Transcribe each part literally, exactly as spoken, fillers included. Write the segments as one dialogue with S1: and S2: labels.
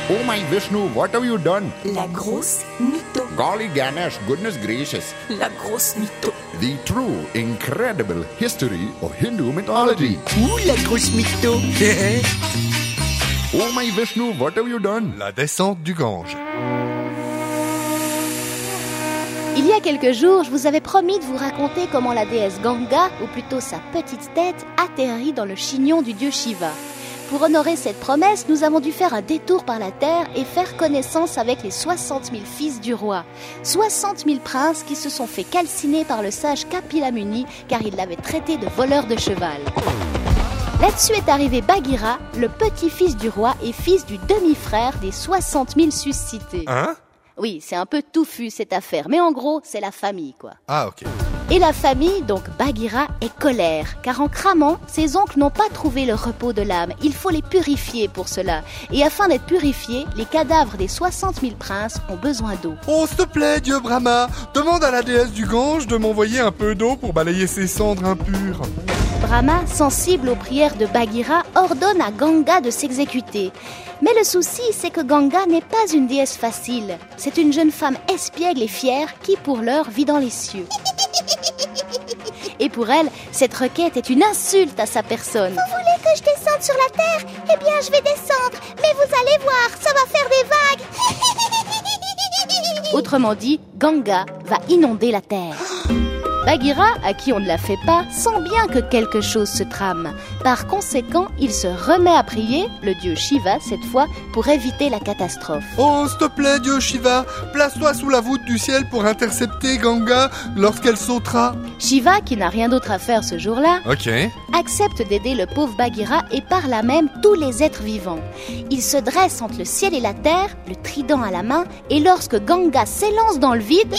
S1: Oh my Vishnu, what have you done?
S2: La grosse mytho.
S1: Golly Ganesh, goodness gracious.
S2: La grosse mytho.
S1: The true, incredible history of Hindu mythology.
S2: Ouh, la grosse mytho.
S1: Oh my Vishnu, what have you done?
S3: La descente du Gange.
S4: Il y a quelques jours, je vous avais promis de vous raconter comment la déesse Ganga, ou plutôt sa petite tête, atterrit dans le chignon du dieu Shiva. Pour honorer cette promesse, nous avons dû faire un détour par la terre et faire connaissance avec les soixante mille fils du roi. soixante mille princes qui se sont fait calciner par le sage Kapila Muni car il l'avait traité de voleur de cheval. Là-dessus est arrivé Bagheera, le petit-fils du roi et fils du demi-frère des soixante mille suscités.
S3: Hein?
S4: Oui, c'est un peu touffu cette affaire, mais en gros, c'est la famille, quoi.
S3: Ah, ok.
S4: Et la famille, donc Bagheera, est colère, car en cramant, ses oncles n'ont pas trouvé le repos de l'âme. Il faut les purifier pour cela. Et afin d'être purifiés, les cadavres des soixante mille princes ont besoin d'eau.
S3: Oh, s'il te plaît, dieu Brahma, demande à la déesse du Gange de m'envoyer un peu d'eau pour balayer ses cendres impures.
S4: Brahma, sensible aux prières de Bagheera, ordonne à Ganga de s'exécuter. Mais le souci, c'est que Ganga n'est pas une déesse facile. C'est une jeune femme espiègle et fière qui, pour l'heure, vit dans les cieux. Et pour elle, cette requête est une insulte à sa personne.
S5: Vous voulez que je descende sur la terre? Eh bien, je vais descendre. Mais vous allez voir, ça va faire des vagues.
S4: Autrement dit, Ganga va inonder la terre. Bagheera, à qui on ne la fait pas, sent bien que quelque chose se trame. Par conséquent, il se remet à prier, le dieu Shiva cette fois, pour éviter la catastrophe.
S3: Oh, s'il te plaît, dieu Shiva, place-toi sous la voûte du ciel pour intercepter Ganga lorsqu'elle sautera.
S4: Shiva, qui n'a rien d'autre à faire ce jour-là,
S3: Ok.
S4: accepte d'aider le pauvre Bagheera et par là même tous les êtres vivants. Il se dresse entre le ciel et la terre, le trident à la main, et lorsque Ganga s'élance dans le vide,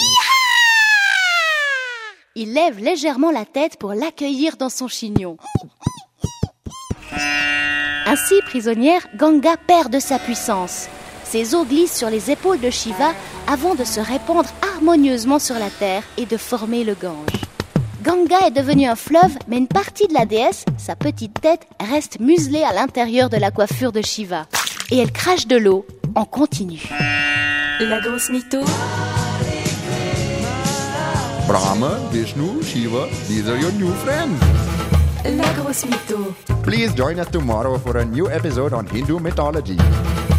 S4: il lève légèrement la tête pour l'accueillir dans son chignon. Ainsi, prisonnière, Ganga perd de sa puissance. Ses eaux glissent sur les épaules de Shiva avant de se répandre harmonieusement sur la terre et de former le Gange. Ganga est devenu un fleuve, mais une partie de la déesse, sa petite tête, reste muselée à l'intérieur de la coiffure de Shiva. Et elle crache de l'eau en continu.
S2: La grosse mytho.
S1: Brahma, Vishnu, Shiva, these are your new friends.
S2: La grosse mytho.
S1: Please join us tomorrow for a new episode on Hindu mythology.